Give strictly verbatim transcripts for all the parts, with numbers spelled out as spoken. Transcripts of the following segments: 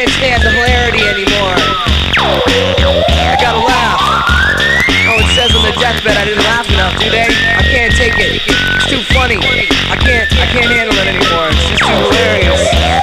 can't stand the hilarity anymore. I gotta laugh. Oh, it says on the deathbed I didn't laugh enough, do they? I can't take it. It's too funny. I can't, I can't handle it anymore. It's just too hilarious.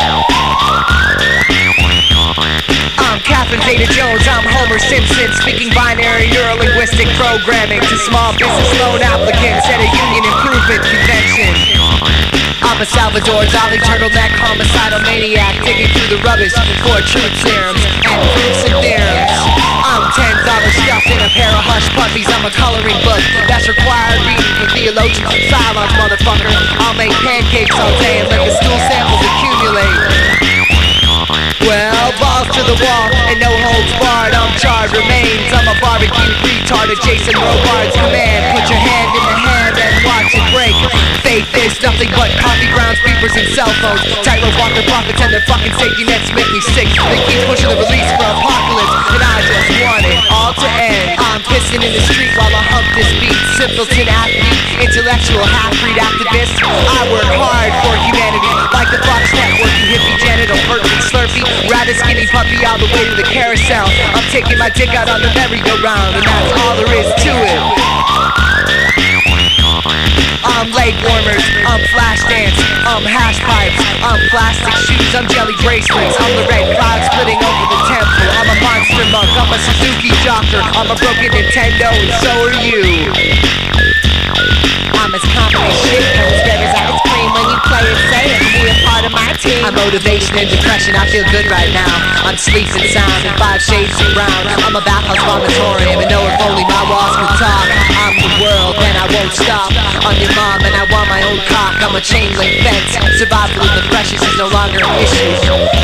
I'm Catherine Zeta-Jones, I'm Homer Simpson, speaking binary neurolinguistic programming to small business loan applicants at a union improvement convention. I'm a Salvador Dali turtleneck homicidal maniac, digging through the rubbish for truth serums and proofs and theorems. I'm ten dollars stuffed in a pair of hush puppies. I'm a coloring book that's required reading for theologians and silence, motherfucker. I'll make pancakes all day and let the stool samples accumulate. Well, balls to the wall and no holds barred. I'm charred remains. I'm a barbecue retard at Jason Robards' command. Put your hand in the hand and watch it break. Faith is nothing but coffee grounds, beepers, and cell phones. Tightrope walk their profits and their fucking safety nets make me sick. They keep pushing the release for apocalypse, and I just want it all to end. I'm pissing in the street while I hump this beat. Simpleton athlete, intellectual half-breed activist. I work hard for humanity, like the Fox Network, you hippie genital, perky, slurpy, rather skinny puppy all the way to the carousel. I'm taking my dick out on the merry-go-round, and that's all there is to it. I'm leg warmers, I'm flash dance, I'm hash pipes, I'm plastic shoes, I'm jelly bracelets, I'm the red cloud splitting over the temple. I'm a monster monk, I'm a Suzuki jocker, I'm a broken Nintendo, and so are you. I'm as common as shit, comes red as ice cream when you play it safe. Be a part of my team. I'm motivation and depression, I feel good right now. I'm sleeping sound in five shades of brown. I'm a bathhouse vomitorium, and know if only my walls could talk. I'm the world and I won't stop. I'm your mom and I want my own cock. I'm a chain link fence, survival of the freshest is no longer an issue.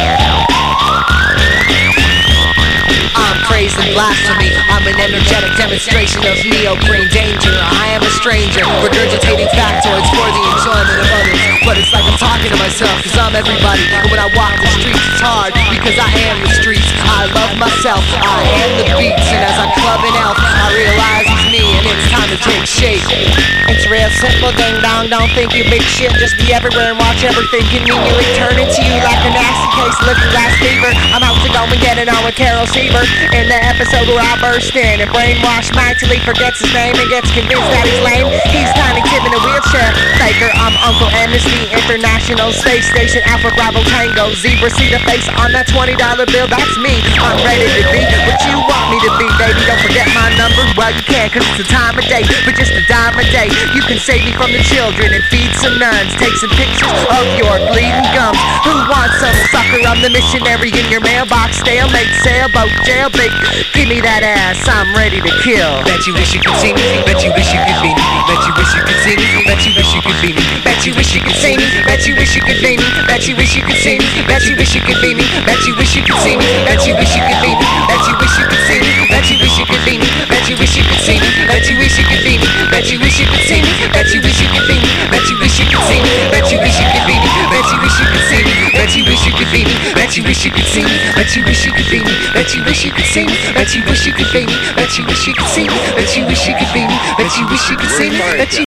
I'm praise and blasphemy. I'm an energetic demonstration of neoprene danger. I am a stranger, regurgitating factoids for the enjoyment of others. But it's like I'm talking to myself, cause I'm everybody. And when I walk the streets, it's hard, because I am the streets. I love myself, I am the beats. And as I club an elf, I realize it's me, and it's time to take shape. It's real simple, ding dong, don't think you big shit. Just be everywhere and watch everything conveniently turn into you like a nasty case, living glass fever. I'm out to go and get it on with Carol Seaver. In the episode where I burst in and brainwash Mike till he forgets his name and gets convinced that he's lame. He's Tiny Tim in a wheelchair faker. I'm Uncle Amnesty International Space Station Alpha Bravo Tango Zebra. See the face on that twenty dollar bill, that's me. I'm ready to be what you want me to be, baby. Don't forget my number, well you can, cause it's a time of day. For just a dime a day, you can save me from the children and feed some nuns. Take some pictures of your bleeding gums. Who wants some sucker? I'm the missionary in your mailbox. Stalemate, sailboat, jailbait. Give me that ass, I'm ready to kill. Bet you wish you could see me, bet you wish you could be me. Bet you wish you could see me, bet you wish you could be me. Bet you wish you could see me, bet you wish you could be me. Bet you wish you could see me, bet you wish you could be me. Bet you wish you could see me, bet you wish you could be me. Bet you wish you could see me, bet you wish you could be me. Bet you wish you could see me, bet you wish you could be me. Bet you wish you could see me, bet you wish you could be me. Bet you wish you could see me, bet you wish you could be me. Bet you wish you could see me, bet you wish you could be me. Bet you wish you could see me, bet you wish you could be me. Bet you wish you could see me, bet you wish you could be me. Bet you wish you could see me, bet you wish you could be me. Bet you wish you could see me, bet you